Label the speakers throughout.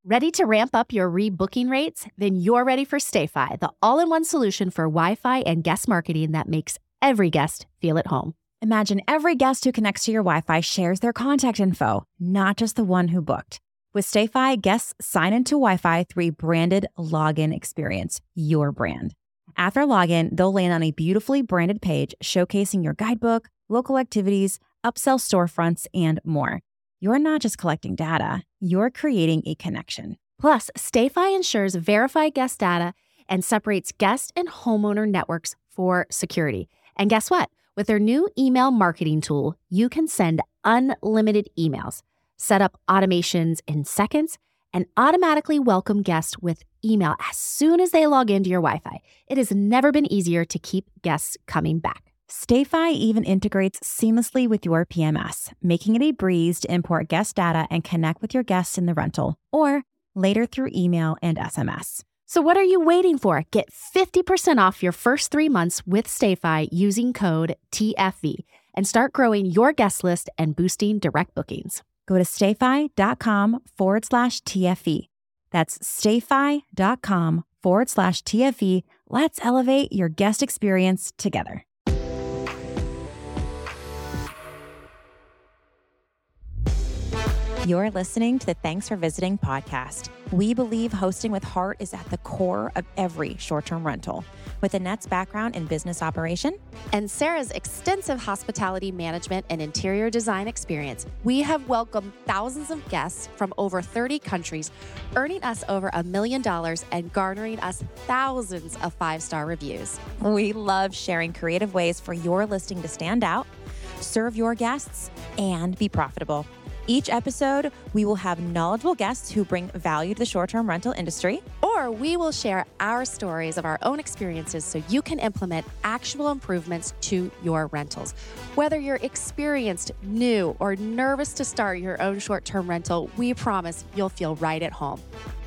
Speaker 1: Ready to ramp up your rebooking rates? Then you're ready for StayFi, the all-in-one solution for Wi-Fi and guest marketing that makes every guest feel at home.
Speaker 2: Imagine every guest who connects to your Wi-Fi shares their contact info, not just the one who booked. With StayFi, guests sign into Wi-Fi through a branded login experience, your brand. After login, they'll land on a beautifully branded page showcasing your guidebook, local activities, upsell storefronts, and more. You're not just collecting data, you're creating a connection.
Speaker 1: Plus, StayFi ensures verified guest data and separates guest and homeowner networks for security. And guess what? With their new email marketing tool, you can send unlimited emails, set up automations in seconds, and automatically welcome guests with email as soon as they log into your Wi-Fi. It has never been easier to keep guests coming back.
Speaker 2: StayFi even integrates seamlessly with your PMS, making it a breeze to import guest data and connect with your guests in the rental, or later through email and SMS.
Speaker 1: So what are you waiting for? Get 50% off your first 3 months with StayFi using code TFV and start growing your guest list and boosting direct bookings.
Speaker 2: Go to stayfi.com/TFE. That's stayfi.com/TFE. Let's elevate your guest experience together. You're listening to the Thanks for Visiting podcast. We believe hosting with heart is at the core of every short-term rental. With Annette's background in business operation
Speaker 1: and Sarah's extensive hospitality management and interior design experience, we have welcomed thousands of guests from over 30 countries, earning us over $1 million and garnering us thousands of 5-star reviews.
Speaker 2: We love sharing creative ways for your listing to stand out, serve your guests, and be profitable. Each episode, we will have knowledgeable guests who bring value to the short-term rental industry.
Speaker 1: Or we will share our stories of our own experiences so you can implement actual improvements to your rentals. Whether you're experienced, new, or nervous to start your own short-term rental, we promise you'll feel right at home.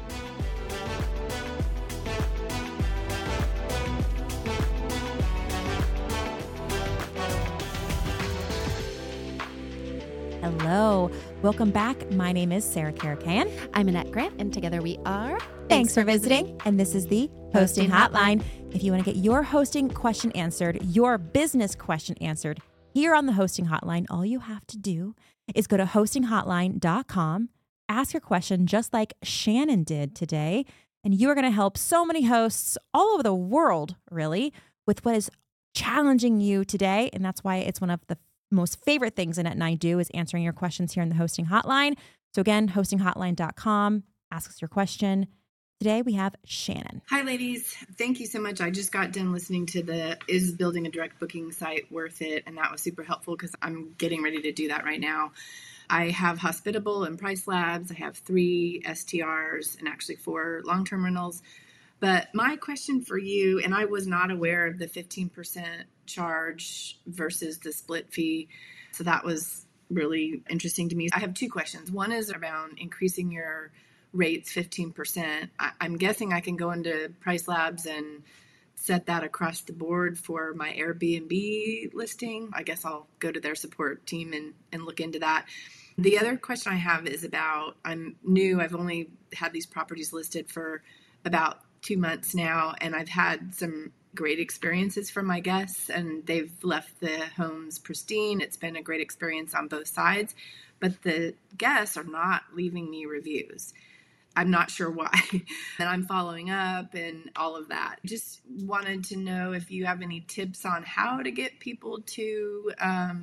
Speaker 2: Hello. Welcome back. My name is Sarah Karakayan.
Speaker 1: I'm Annette Grant, and together we are
Speaker 2: Thanks for visiting. And this is the Hosting Hotline. If you want to get your hosting question answered, your business question answered here on the Hosting Hotline, all you have to do is go to hostinghotline.com, ask your question just like Shannon did today, and you are going to help so many hosts all over the world, really, with what is challenging you today. And that's why it's one of the most favorite things Annette and I do is answering your questions here in the Hosting Hotline. So again, hostinghotline.com, ask us your question. Today we have Shannon.
Speaker 3: Hi, ladies. Thank you so much. I just got done listening to the Is Building a Direct Booking Site Worth It? And that was super helpful because I'm getting ready to do that right now. I have Hospitable and Price Labs. I have 3 STRs and actually 4 long-term rentals. But my question for you, and I was not aware of the 15% charge versus the split fee. So that was really interesting to me. I have 2 questions. One is around increasing your rates 15%. I'm guessing I can go into Price Labs and set that across the board for my Airbnb listing. I guess I'll go to their support team and look into that. The other question I have is about, I'm new. I've only had these properties listed for about 2 months now, and I've had some great experiences from my guests, and they've left the homes pristine. It's been a great experience on both sides, but the guests are not leaving me reviews. I'm not sure why. And I'm following up and all of that. Just wanted to know if you have any tips on how to get people to,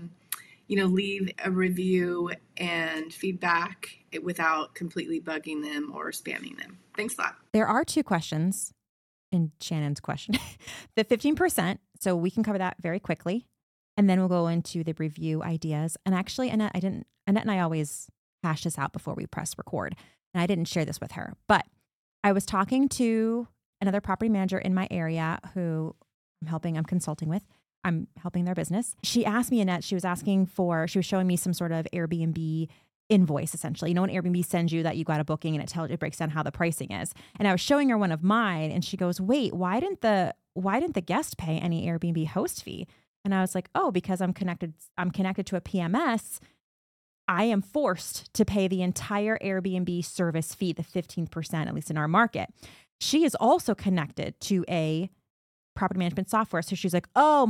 Speaker 3: leave a review and feedback without completely bugging them or spamming them. Thanks a lot.
Speaker 2: There are 2 questions in Shannon's question. The 15%, so we can cover that very quickly. And then we'll go into the review ideas. And actually, Annette and I always hash this out before we press record. And I didn't share this with her, but I was talking to another property manager in my area who I'm consulting with. I'm helping their business. She asked me, Annette, she was showing me some sort of Airbnb invoice, essentially. You know, when Airbnb sends you that you got a booking and it breaks down how the pricing is. And I was showing her one of mine and she goes, wait, why didn't the guest pay any Airbnb host fee? And I was like, oh, because I'm connected to a PMS. I am forced to pay the entire Airbnb service fee, the 15%, at least in our market. She is also connected to a property management software. So she's like, oh,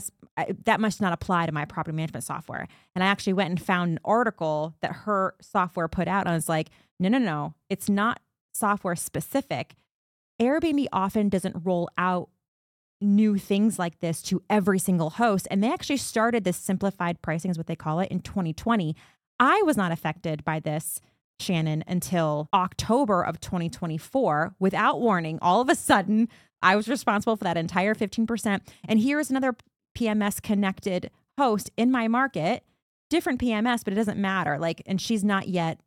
Speaker 2: that must not apply to my property management software. And I actually went and found an article that her software put out. And I was like, no, it's not software specific. Airbnb often doesn't roll out new things like this to every single host. And they actually started this simplified pricing, is what they call it, in 2020. I was not affected by this, Shannon, until October of 2024. Without warning, all of a sudden, I was responsible for that entire 15%. And here's another PMS connected host in my market, different PMS, but it doesn't matter. And she's not yet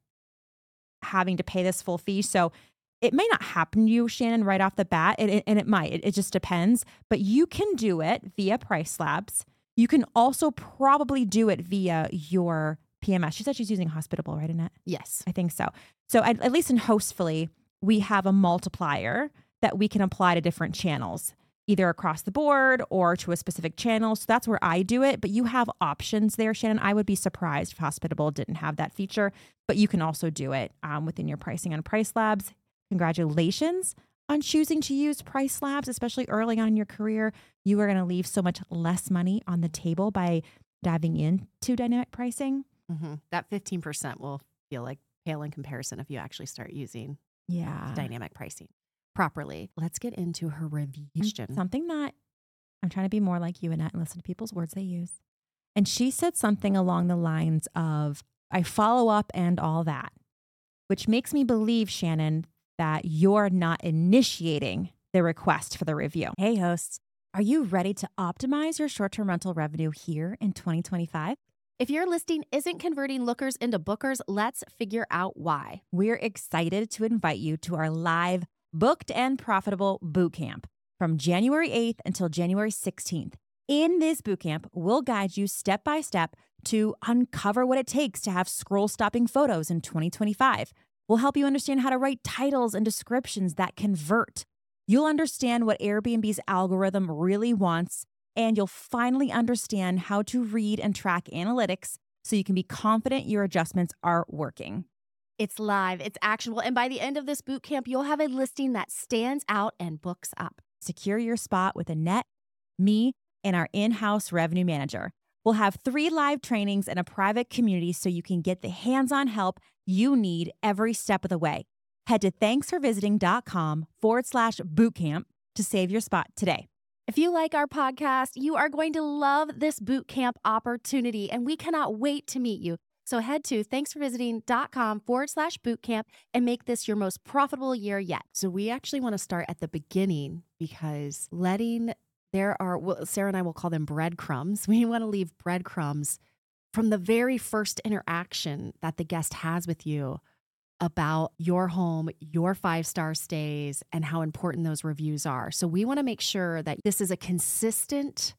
Speaker 2: having to pay this full fee. So it may not happen to you, Shannon, right off the bat, and it might. It just depends. But you can do it via PriceLabs. You can also probably do it via your PMS. She said she's using Hospitable, right, Annette?
Speaker 1: Yes.
Speaker 2: I think so. So at least in Hostfully, we have a multiplier that we can apply to different channels, either across the board or to a specific channel. So that's where I do it. But you have options there, Shannon. I would be surprised if Hospitable didn't have that feature. But you can also do it within your pricing on PriceLabs. Congratulations on choosing to use PriceLabs, especially early on in your career. You are going to leave so much less money on the table by diving into dynamic pricing.
Speaker 1: Mm-hmm. That 15% will feel like pale in comparison if you actually start using dynamic pricing properly. Let's get into her review question.
Speaker 2: Something that I'm trying to be more like you, Annette, and listen to people's words they use. And she said something along the lines of, I follow up and all that, which makes me believe, Shannon, that you're not initiating the request for the review. Hey, hosts, are you ready to optimize your short-term rental revenue here in 2025?
Speaker 1: If your listing isn't converting lookers into bookers, let's figure out why.
Speaker 2: We're excited to invite you to our live Booked and Profitable Bootcamp from January 8th until January 16th. In this bootcamp, we'll guide you step by step to uncover what it takes to have scroll-stopping photos in 2025. We'll help you understand how to write titles and descriptions that convert. You'll understand what Airbnb's algorithm really wants, and you'll finally understand how to read and track analytics so you can be confident your adjustments are working.
Speaker 1: It's live, it's actionable, and by the end of this bootcamp, you'll have a listing that stands out and books up.
Speaker 2: Secure your spot with Annette, me, and our in-house revenue manager. We'll have 3 live trainings and a private community so you can get the hands-on help you need every step of the way. Head to thanksforvisiting.com/bootcamp to save your spot today.
Speaker 1: If you like our podcast, you are going to love this bootcamp opportunity, and we cannot wait to meet you. So head to thanksforvisiting.com/bootcamp and make this your most profitable year yet. So we actually want to start at the beginning because Sarah and I will call them breadcrumbs. We want to leave breadcrumbs from the very first interaction that the guest has with you about your home, your 5-star stays, and how important those reviews are. So we want to make sure that this is a consistent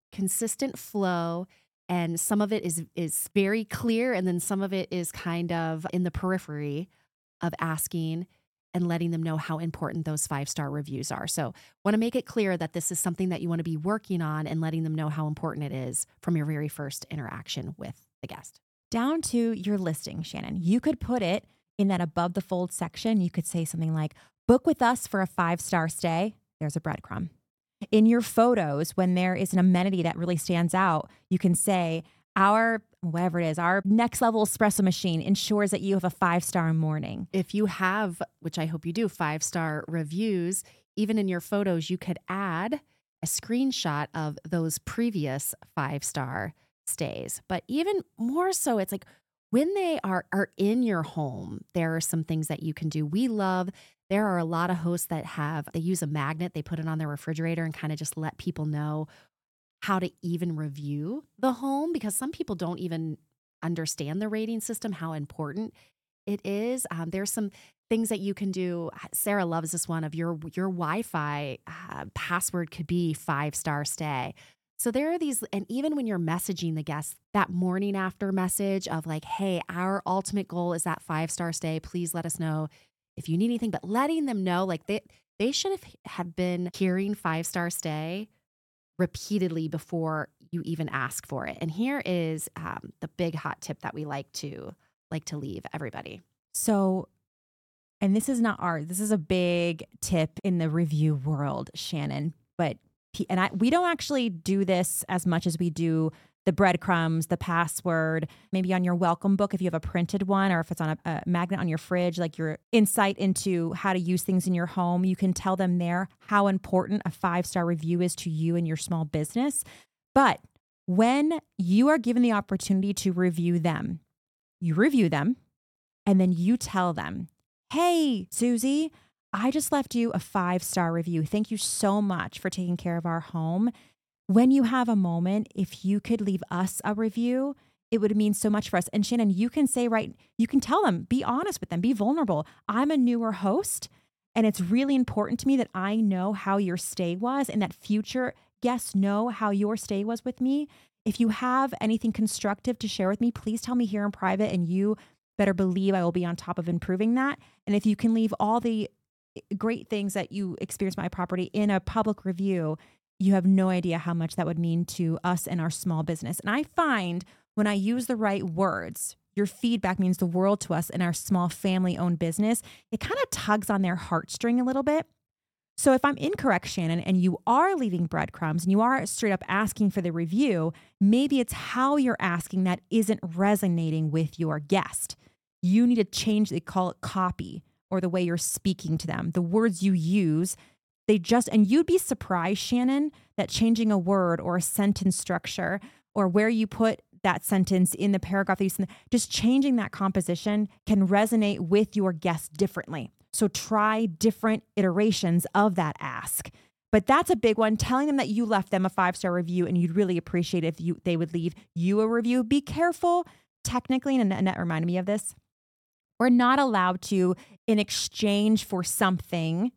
Speaker 1: flow, and some of it is very clear, and then some of it is kind of in the periphery of asking and letting them know how important those 5-star reviews are. So want to make it clear that this is something that you want to be working on and letting them know how important it is from your very first interaction with the guest.
Speaker 2: Down to your listing, Shannon. You could put it in that above the fold section. You could say something like, book with us for a 5-star stay. There's a breadcrumb. In your photos, when there is an amenity that really stands out, you can say, our next level espresso machine ensures that you have a 5-star morning.
Speaker 1: If you have, which I hope you do, 5-star reviews, even in your photos, you could add a screenshot of those previous 5-star stays. But even more so, it's like when they are in your home, there are some things that you can do. There are a lot of hosts that they use a magnet, they put it on their refrigerator and kind of just let people know how to even review the home, because some people don't even understand the rating system, how important it is. There's some things that you can do. Sarah loves this one of your Wi-Fi password could be 5-star stay. So there are these, and even when you're messaging the guests, that morning after message of like, hey, our ultimate goal is that 5-star stay. Please let us know if you need anything, but letting them know like they should have been hearing 5-star stay repeatedly before you even ask for it. And here is the big hot tip that we like to leave everybody.
Speaker 2: So, and this is a big tip in the review world, Shannon, but we don't actually do this as much as we do the breadcrumbs, the password, maybe on your welcome book if you have a printed one, or if it's on a magnet on your fridge, like your insight into how to use things in your home. You can tell them there how important a 5-star review is to you and your small business. But when you are given the opportunity to review them, you review them and then you tell them, hey, Susie, I just left you a 5-star review. Thank you so much for taking care of our home. When you have a moment, if you could leave us a review, it would mean so much for us. And Shannon, you can tell them, be honest with them, be vulnerable. I'm a newer host, and it's really important to me that I know how your stay was and that future guests know how your stay was with me. If you have anything constructive to share with me, please tell me here in private, and you better believe I will be on top of improving that. And if you can leave all the great things that you experience my property in a public review, you have no idea how much that would mean to us and our small business. And I find when I use the right words, your feedback means the world to us in our small family-owned business. It kind of tugs on their heartstring a little bit. So if I'm incorrect, Shannon, and you are leaving breadcrumbs and you are straight up asking for the review, maybe it's how you're asking that isn't resonating with your guest. You need to change, they call it copy, or the way you're speaking to them, the words you use. And you'd be surprised, Shannon, that changing a word or a sentence structure or where you put that sentence in the paragraph that you send, just changing that composition can resonate with your guests differently. So try different iterations of that ask. But that's a big one, telling them that you left them a 5-star review and you'd really appreciate it if they would leave you a review. Be careful, technically, and Annette reminded me of this, we're not allowed to, in exchange for something,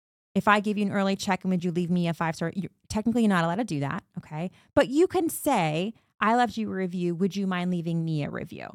Speaker 2: if I give you an early check and would you leave me a 5-star, you're technically not allowed to do that, okay? But you can say, I left you a review. Would you mind leaving me a review?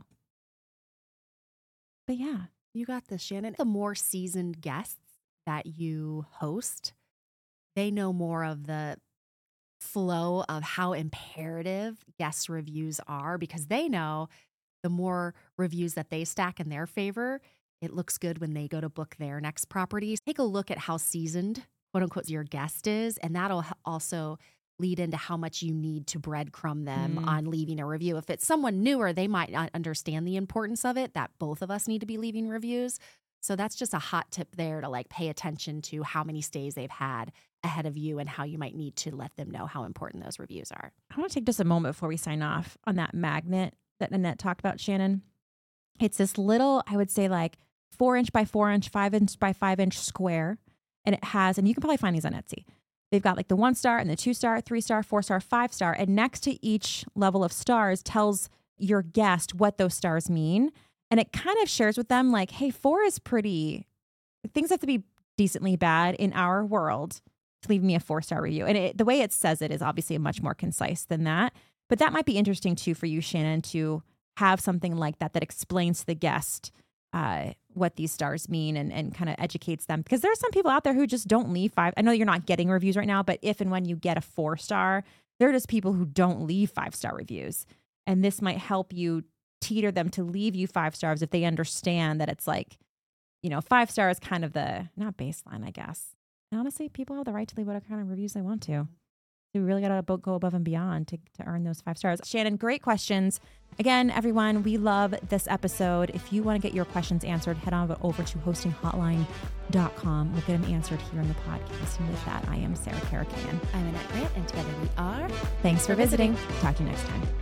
Speaker 2: But yeah.
Speaker 1: You got this, Shannon. The more seasoned guests that you host, they know more of the flow of how imperative guest reviews are, because they know the more reviews that they stack in their favor, it looks good when they go to book their next property. Take a look at how seasoned, quote unquote, your guest is, and that'll also lead into how much you need to breadcrumb them on leaving a review. If it's someone newer, they might not understand the importance of it, that both of us need to be leaving reviews. So that's just a hot tip there to pay attention to how many stays they've had ahead of you and how you might need to let them know how important those reviews are.
Speaker 2: I want to take just a moment before we sign off on that magnet that Annette talked about, Shannon. It's this little, I would say 4-inch by 4-inch, 5-inch by 5-inch square. And it has, and you can probably find these on Etsy. They've got the 1-star and the 2-star, 3-star, 4-star, 5-star. And next to each level of stars tells your guest what those stars mean. And it kind of shares with them hey, 4 is pretty, things have to be decently bad in our world to leave me a 4-star review. And the way it says it is obviously much more concise than that. But that might be interesting too for you, Shannon, to have something like that explains to the guest what these stars mean and kind of educates them. Because there are some people out there who just don't leave 5. I know you're not getting reviews right now, but if and when you get a 4-star, there are just people who don't leave 5-star reviews. And this might help you teeter them to leave you 5 stars if they understand that it's 5 stars kind of the, not baseline, I guess. And honestly, people have the right to leave whatever kind of reviews they want to. We really got to go above and beyond to earn those 5 stars. Shannon, great questions. Again, everyone, we love this episode. If you want to get your questions answered, head on over to hostinghotline.com. We'll get them answered here on the podcast. And with that, I am Sarah Karakayan.
Speaker 1: I'm Annette Grant, and together we are
Speaker 2: Thanks for visiting. Talk to you next time.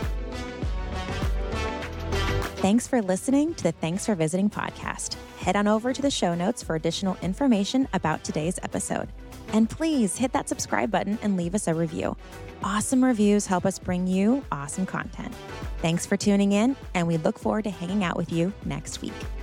Speaker 4: Thanks for listening to the Thanks for Visiting podcast. Head on over to the show notes for additional information about today's episode. And please hit that subscribe button and leave us a review. Awesome reviews help us bring you awesome content. Thanks for tuning in, and we look forward to hanging out with you next week.